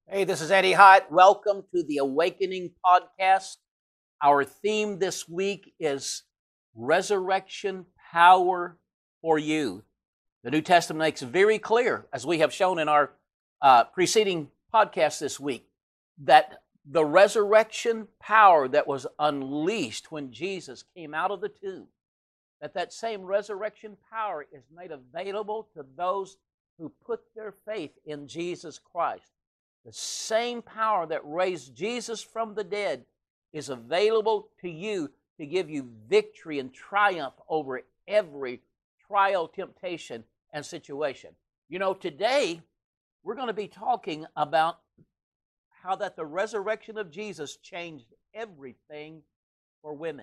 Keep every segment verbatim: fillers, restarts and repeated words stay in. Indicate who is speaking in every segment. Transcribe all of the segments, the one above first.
Speaker 1: Hey, this is Eddie Hott. Welcome to the Awakening Podcast. Our theme this week is Resurrection Power for You. The New Testament makes it very clear, as we have shown in our uh, preceding podcast this week, that the resurrection power that was unleashed when Jesus came out of the tomb, that that same resurrection power is made available to those who put their faith in Jesus Christ. The same power that raised Jesus from the dead is available to you to give you victory and triumph over every trial, temptation, and situation. You know, today we're going to be talking about how that the resurrection of Jesus changed everything for women.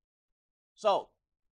Speaker 1: So,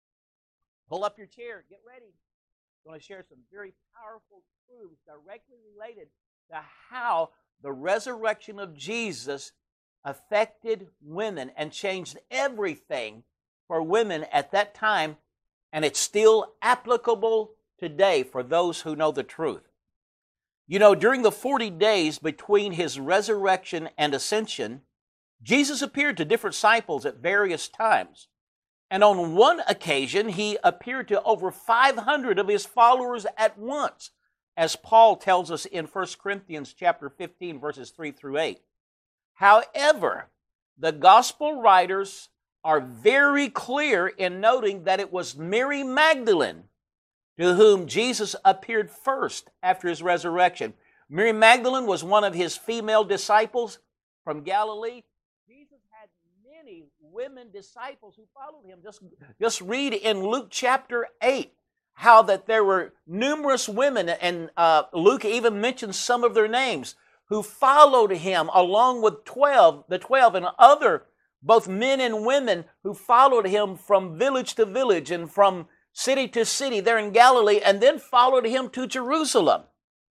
Speaker 1: pull up your chair, get ready. I'm going to share some very powerful truths directly related to how the resurrection of Jesus affected women and changed everything for women at that time, and it's still applicable today for those who know the truth. You know, during the forty days between his resurrection and ascension, Jesus appeared to different disciples at various times. And on one occasion, he appeared to over five hundred of his followers at once, as Paul tells us in First Corinthians chapter fifteen, verses three through eight. However, the gospel writers are very clear in noting that it was Mary Magdalene to whom Jesus appeared first after his resurrection. Mary Magdalene was one of his female disciples from Galilee. Jesus had many women disciples who followed him. Just, just read in Luke chapter eight. How that there were numerous women, and uh, Luke even mentions some of their names, who followed him along with twelve, the twelve and other, both men and women, who followed him from village to village and from city to city there in Galilee, and then followed him to Jerusalem.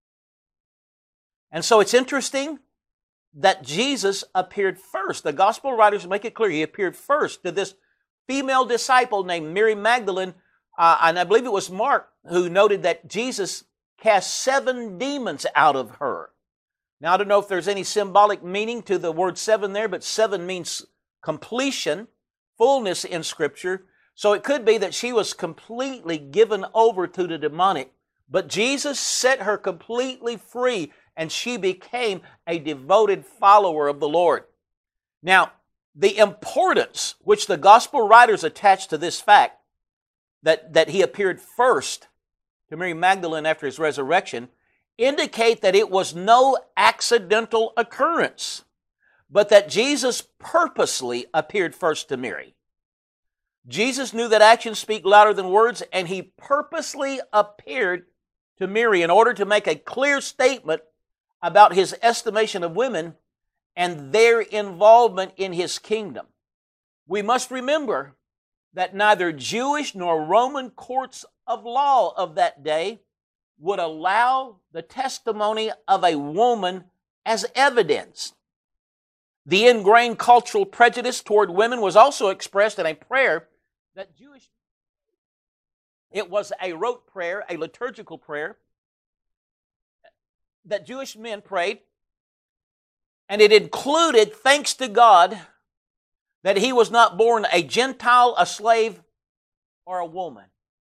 Speaker 1: And so it's interesting that Jesus appeared first. The gospel writers make it clear he appeared first to this female disciple named Mary Magdalene. Uh, and I believe it was Mark who noted that Jesus cast seven demons out of her. Now, I don't know if there's any symbolic meaning to the word seven there, but seven means completion, fullness in Scripture. So it could be that she was completely given over to the demonic. But Jesus set her completely free, and she became a devoted follower of the Lord. Now, the importance which the gospel writers attach to this fact, That, that he appeared first to Mary Magdalene after his resurrection, indicate that it was no accidental occurrence, but that Jesus purposely appeared first to Mary. Jesus knew that actions speak louder than words, and he purposely appeared to Mary in order to make a clear statement about his estimation of women and their involvement in his kingdom. We must remember that neither Jewish nor Roman courts of law of that day would allow the testimony of a woman as evidence. The ingrained cultural prejudice toward women was also expressed in a prayer that Jewish, it was a rote prayer, a liturgical prayer, that Jewish men prayed, and it included thanks to God that he was not born a Gentile, a slave, or a woman.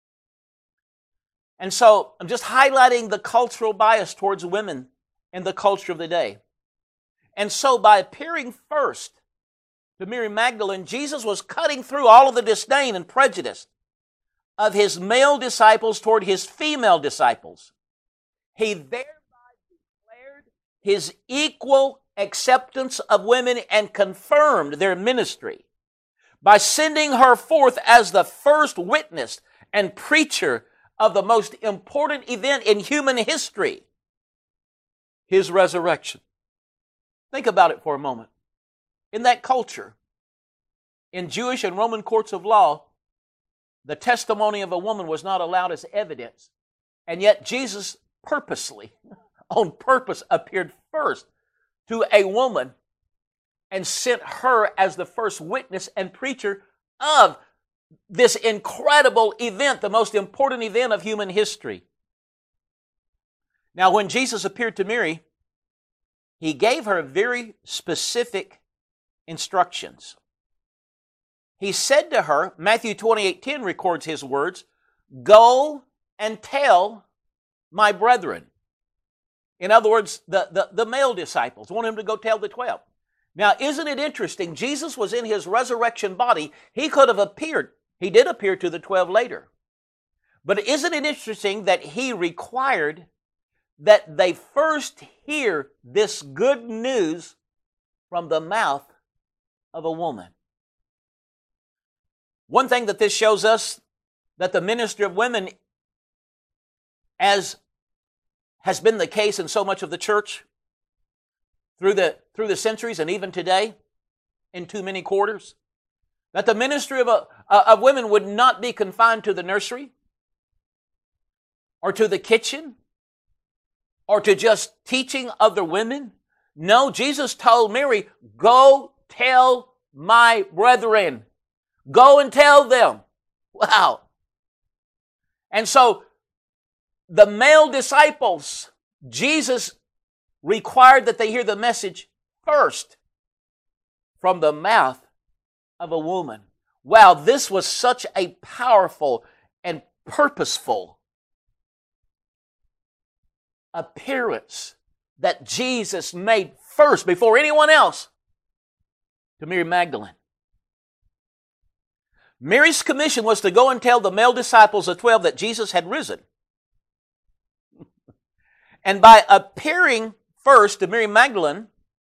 Speaker 1: And so I'm just highlighting the cultural bias towards women in the culture of the day. And so by appearing first to Mary Magdalene, Jesus was cutting through all of the disdain and prejudice of his male disciples toward his female disciples. He thereby declared his equal acceptance of women and confirmed their ministry by sending her forth as the first witness and preacher of the most important event in human history, his resurrection. Think about it for a moment. In that culture, in Jewish and Roman courts of law, the testimony of a woman was not allowed as evidence, and yet Jesus purposely, on purpose, appeared first to a woman and sent her as the first witness and preacher of this incredible event, the most important event of human history. Now, when Jesus appeared to Mary, he gave her very specific instructions. He said to her, Matthew twenty-eight ten records his words, "Go and tell my brethren." In other words, the, the, the male disciples want him to go tell the twelve. Now, isn't it interesting? Jesus was in his resurrection body. He could have appeared. He did appear to the twelve later. But isn't it interesting that he required that they first hear this good news from the mouth of a woman? One thing that this shows us, that the ministry of women, as has been the case in so much of the church through the, through the centuries and even today in too many quarters, that the ministry of, a, of women would not be confined to the nursery or to the kitchen or to just teaching other women. No, Jesus told Mary, "Go tell my brethren." Go and tell them. Wow. And so the male disciples, Jesus required that they hear the message first from the mouth of a woman. Wow, this was such a powerful and purposeful appearance that Jesus made first, before anyone else, to Mary Magdalene. Mary's commission was to go and tell the male disciples of twelve that Jesus had risen. And by appearing first to Mary Magdalene,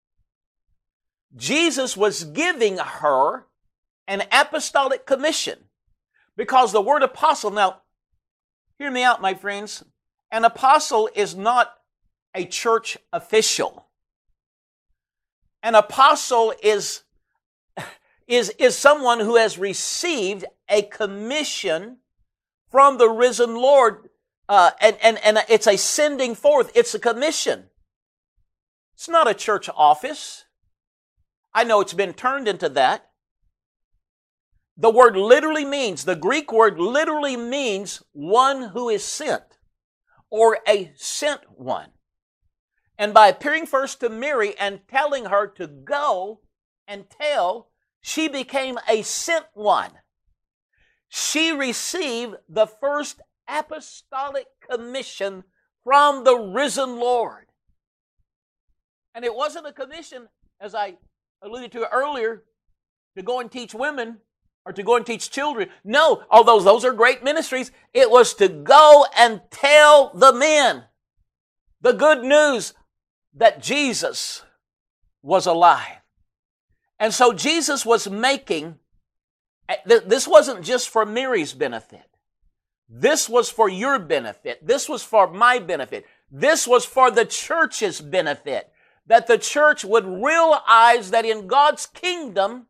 Speaker 1: Jesus was giving her an apostolic commission. Because the word apostle, now, hear me out, my friends. An apostle is not a church official. An apostle is Is, is someone who has received a commission from the risen Lord. Uh, and, and, and it's a sending forth. It's a commission. It's not a church office. I know it's been turned into that. The word literally means, the Greek word literally means one who is sent, or a sent one. And by appearing first to Mary and telling her to go and tell, she became a sent one. She received the first apostolic commission from the risen Lord. And it wasn't a commission, as I alluded to earlier, to go and teach women or to go and teach children. No, although those are great ministries, it was to go and tell the men the good news that Jesus was alive. And so Jesus was making, this wasn't just for Mary's benefit. This was for your benefit. This was for my benefit. This was for the church's benefit. That the church would realize that in God's kingdom,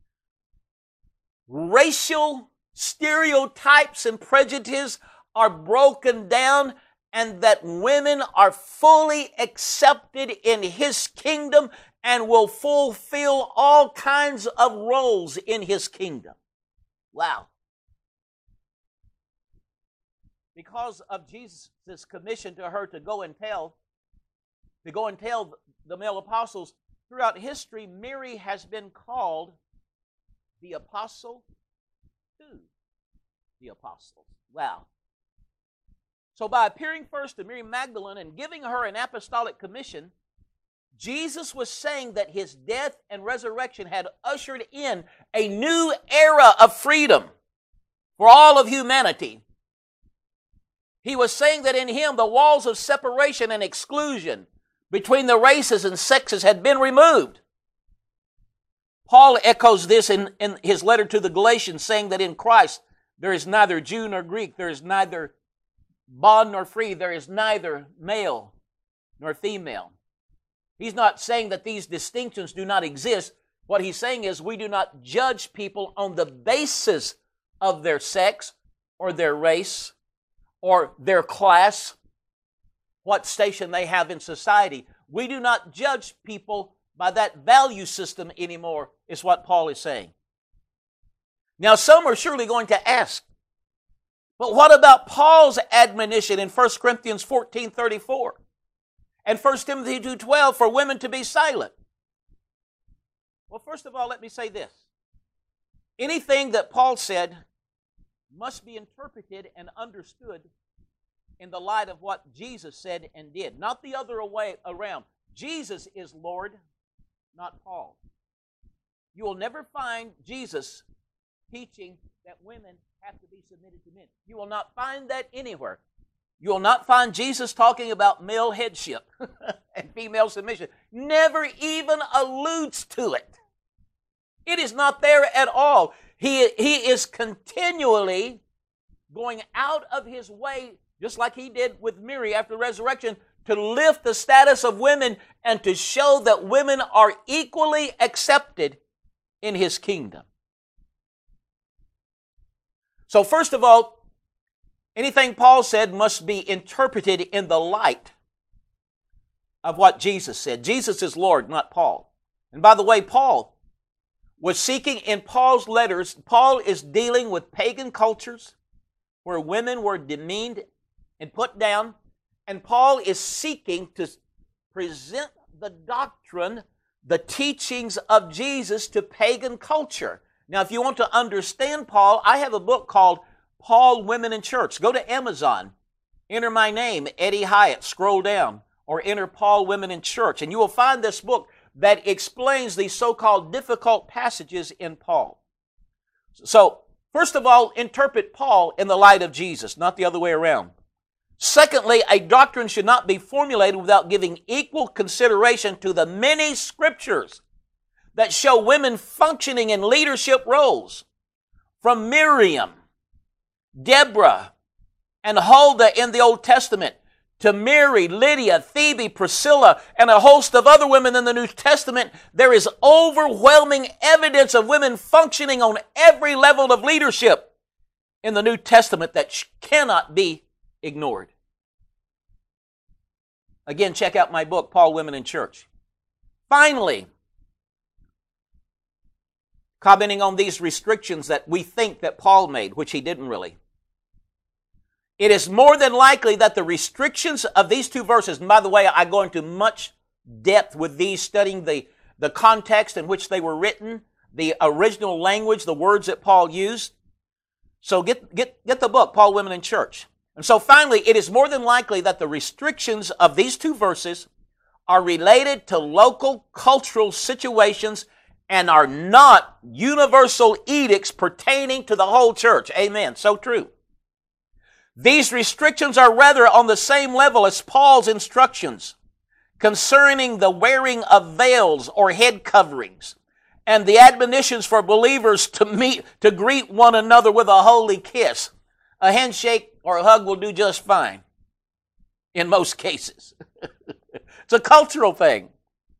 Speaker 1: racial stereotypes and prejudices are broken down, and that women are fully accepted in His kingdom and will fulfill all kinds of roles in His kingdom. Wow. Because of Jesus' commission to her to go and tell, to go and tell the male apostles, throughout history, Mary has been called the apostle to the apostles. Wow. So by appearing first to Mary Magdalene and giving her an apostolic commission, Jesus was saying that His death and resurrection had ushered in a new era of freedom for all of humanity. He was saying that in Him the walls of separation and exclusion between the races and sexes had been removed. Paul echoes this in, in his letter to the Galatians, saying that in Christ there is neither Jew nor Greek, there is neither bond nor free, there is neither male nor female. He's not saying that these distinctions do not exist. What he's saying is we do not judge people on the basis of their sex or their race or their class, what station they have in society. We do not judge people by that value system anymore, is what Paul is saying. Now, some are surely going to ask, but what about Paul's admonition in First Corinthians fourteen thirty-four? And First Timothy two twelve for women to be silent. Well, first of all, let me say this. Anything that Paul said must be interpreted and understood in the light of what Jesus said and did, not the other way around. Jesus is Lord, not Paul. You will never find Jesus teaching that women have to be submitted to men. You will not find that anywhere. You will not find Jesus talking about male headship and female submission. Never even alludes to it. It is not there at all. He, he is continually going out of his way, just like he did with Mary after the resurrection, to lift the status of women and to show that women are equally accepted in his kingdom. So first of all, anything Paul said must be interpreted in the light of what Jesus said. Jesus is Lord, not Paul. And by the way, Paul was seeking in Paul's letters, Paul is dealing with pagan cultures where women were demeaned and put down, and Paul is seeking to present the doctrine, the teachings of Jesus to pagan culture. Now, if you want to understand Paul, I have a book called Paul, Women in Church. Go to Amazon, enter my name, Eddie Hyatt, scroll down, or enter Paul, Women in Church, and you will find this book that explains these so-called difficult passages in Paul. So, first of all, interpret Paul in the light of Jesus, not the other way around. Secondly, a doctrine should not be formulated without giving equal consideration to the many scriptures that show women functioning in leadership roles. From Miriam, Deborah, and Huldah in the Old Testament, to Mary, Lydia, Phoebe, Priscilla, and a host of other women in the New Testament, there is overwhelming evidence of women functioning on every level of leadership in the New Testament that cannot be ignored. Again, check out my book, Paul, Women in Church. Finally, commenting on these restrictions that we think that Paul made, which he didn't really. It is more than likely that the restrictions of these two verses, and by the way, I go into much depth with these, studying the, the context in which they were written, the original language, the words that Paul used. So get, get, get the book, Paul, Women in Church. And so finally, it is more than likely that the restrictions of these two verses are related to local cultural situations and are not universal edicts pertaining to the whole church. Amen. So true. These restrictions are rather on the same level as Paul's instructions concerning the wearing of veils or head coverings and the admonitions for believers to meet, to greet one another with a holy kiss. A handshake or a hug will do just fine in most cases. It's a cultural thing.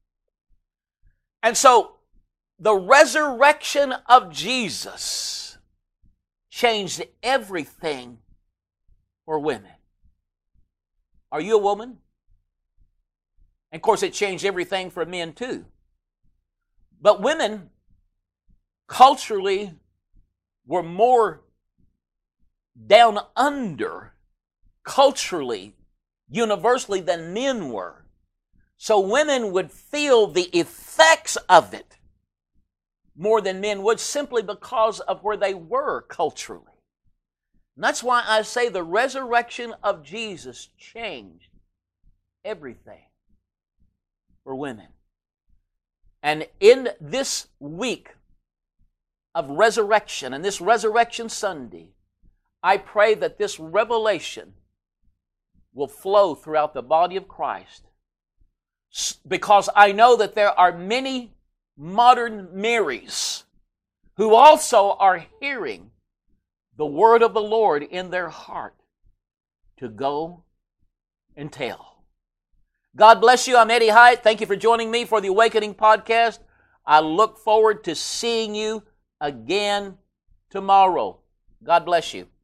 Speaker 1: And so the resurrection of Jesus changed everything for women. Are you a woman? And of course, it changed everything for men too. But women culturally were more down under culturally, universally than men were. So women would feel the effects of it more than men would simply because of where they were culturally. And that's why I say the resurrection of Jesus changed everything for women. And in this week of resurrection, and this Resurrection Sunday, I pray that this revelation will flow throughout the body of Christ, because I know that there are many modern Marys who also are hearing the word of the Lord in their heart to go and tell. God bless you. I'm Eddie Hyatt. Thank you for joining me for the Awakening Podcast. I look forward to seeing you again tomorrow. God bless you.